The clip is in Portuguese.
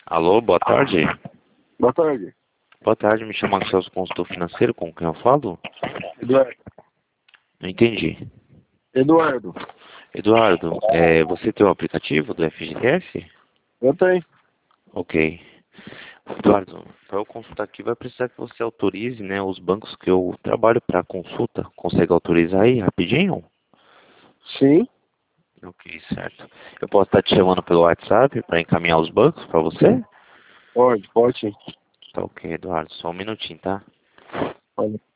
Alô, boa tarde. Boa tarde. Boa tarde, me chamo Celso, consultor financeiro, com quem eu falo? Eduardo. Não entendi. Eduardo. Eduardo, você tem o aplicativo do FGTS? Eu tenho. Ok. Eduardo, para eu consultar aqui vai precisar que você autorize, né, os bancos que eu trabalho para consulta. Consegue autorizar aí rapidinho? Sim. Ok, certo. Eu posso estar te chamando pelo WhatsApp para encaminhar os bancos para você? Pode sim. Tá ok, Eduardo, só um minutinho, tá? Pode.